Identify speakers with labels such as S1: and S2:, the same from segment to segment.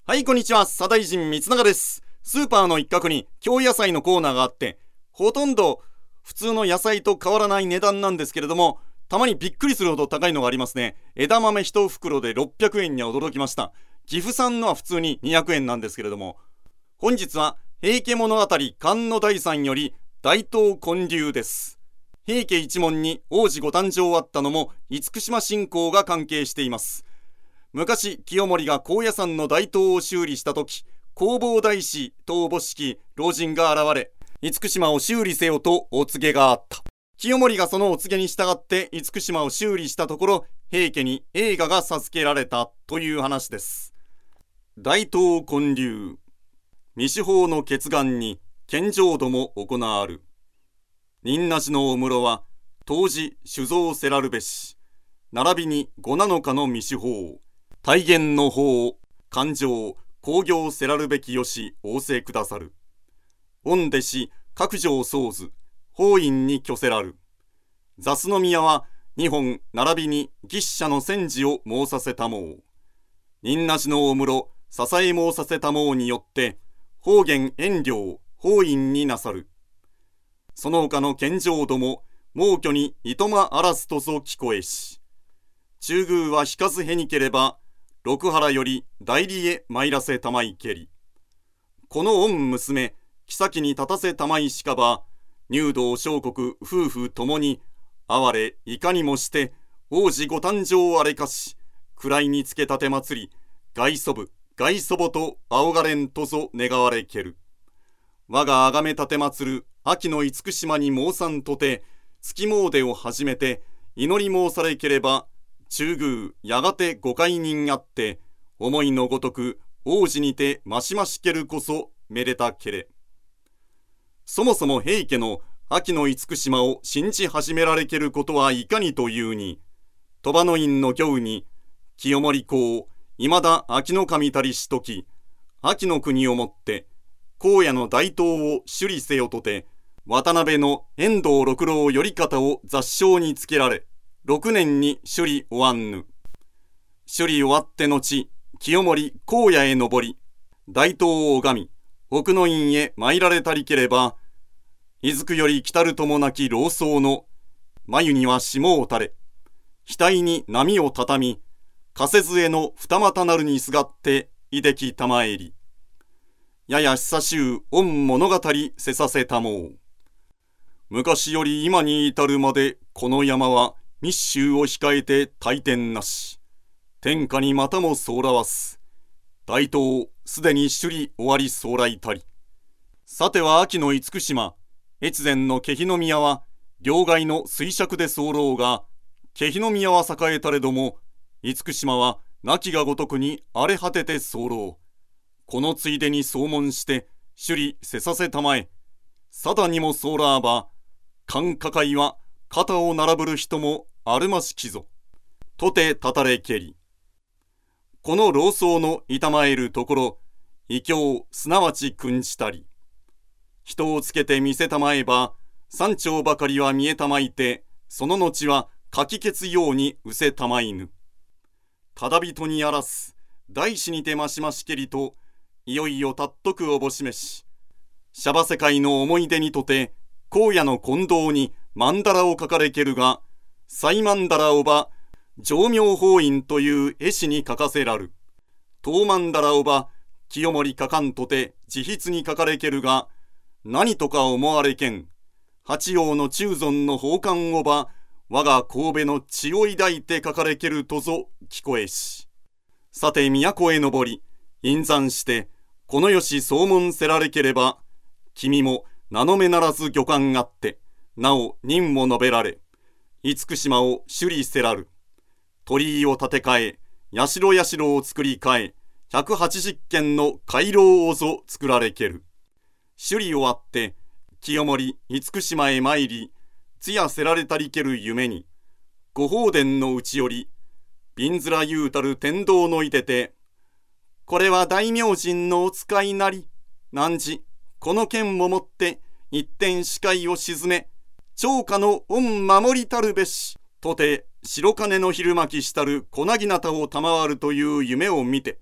S1: はい、こんにちは。左大臣光永です。スーパーの一角に京野菜のコーナーがあって、ほとんど普通の野菜と変わらない値段なんですけれども、たまにびっくりするほど高いのがありますね。枝豆1袋で600円には驚きました。岐阜産のは普通に200円なんですけれども、本日は平家物語菅野第三より大東建立です。平家一門に王子ご誕生あったのも厳島信仰が関係しています。昔清盛が高野山の大塔を修理した時、弘法大師とおぼしき老人が現れ、厳島を修理せよとお告げがあった。清盛がそのお告げに従って厳島を修理したところ、平家に栄華が授けられたという話です。大東建立、未司法の決願に献上度も行わる。仁なしのお室は当時酒造せらるべし、並びに五七日の未司法、大言の法、勘定、工業せらるべきよし仰せくださる。御弟子各条宗図、法院に居せらる。雑の宮は二本並びに牛車の戦時を申させたもう。仁なしのお室、支え申させたもうによって、方言遠慮、法院になさる。その他の献上ども、猛挙にいとまあらすとぞ聞こえし。中宮は引かずへにければ、六原より代理へ参らせたまいけり。この御娘、妃に立たせたまいしかば、入道小国夫婦ともに、哀れいかにもして、王子ご誕生あれかし、位につけたて祭り、外祖母、外祖母と仰がれんとぞ願われける。我があがめたて祭る、秋の厳島に申さんとて、月詣を始めて、祈り申されければ、中宮やがてご懐人あって、思いのごとく王子にてましましけるこそめでたけれ。そもそも平家の秋の厳島を信じ始められけることはいかにというに、鳥羽の院の行に清盛公今田秋の神たりしとき、秋の国をもって荒野の大東を首里せよとて、渡辺の遠藤六郎頼方を雑称につけられ、6年に首里終わんぬ。首里終わって後、清盛荒野へ登り、大東を拝み、奥の院へ参られたりければ、伊豆より来たるともなき老僧の、眉には霜を垂れ、額に波を畳み、加瀬杖の二股なるにすがって、いできたまえり。やや久しゅう御物語せさせたもう。昔より今に至るまで、この山は、密集を控えて大天なし。天下にまたもそうらわす。大東すでに首里終わりそうらいたり。さては秋の厳島、越前の気比宮は、両替の水尺で候が、気比宮は栄えたれども、厳島は亡きがごとくに荒れ果てて候。このついでに総問して、首里せさせたまえ。さだにもそうらあば、官家会は、肩を並ぶる人もあるましきぞ。とてたたれけり。この老僧のいたまえるところ、異教すなわち君じたり。人をつけて見せたまえば、山頂ばかりは見えたまいて、その後はかき消すようにうせたまいぬ。ただ人にあらす、大師にてましましけりと、いよいよたっとくおぼしめし。シャバ世界の思い出にとて、荒野の近道に、曼荼羅を書かれけるが、祭曼荼羅をば、浄明法院という絵師に書かせらる。東曼荼羅をば、清盛書かんとて自筆に書かれけるが、何とか思われけん。八王の中尊の宝冠をば、我が神戸の血を抱いて書かれけるとぞ聞こえし。さて都へ登り、引山して、このよし総問せられければ、君も名の目ならず漁官あって、なお任も述べられ、厳島を首里せらる。鳥居を建て替え、社を作り替え、180軒の回廊をぞ作られける。首里終わって、清盛、厳島へ参り、つやせられたりける夢に、御宝殿の内より、びんずらゆうたる天道のいてて、これは大明神のお使いなり、汝、この剣をもって、一点視界を沈め、長家の御守りたるべし、とて白金の昼巻きしたる小なぎなたを賜るという夢を見て、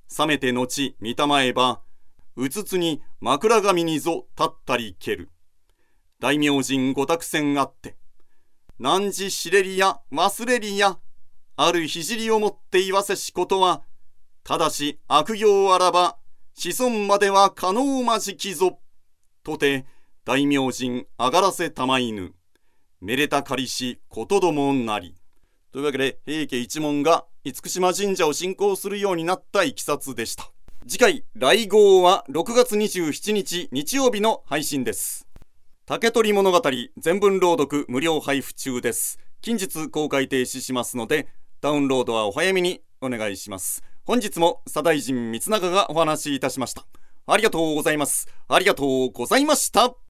S1: 冷めて後見たまえば、うつつに枕髪にぞ立ったりける。大明神五託船あって、何時知れりや忘れりや、ある聖をもって言わせしことは、ただし悪行あらば、子孫までは可能まじきぞ。とて、大明神上がらせたま犬。めれたかりしことどもなり。というわけで、平家一門が厳島神社を信仰するようになったいきさつでした。次回、来号は6月27日日曜日の配信です。竹取物語全文朗読無料配布中です。近日公開停止しますので、ダウンロードはお早めにお願いします。本日も左大臣光長がお話しいたしました。ありがとうございます。ありがとうございました。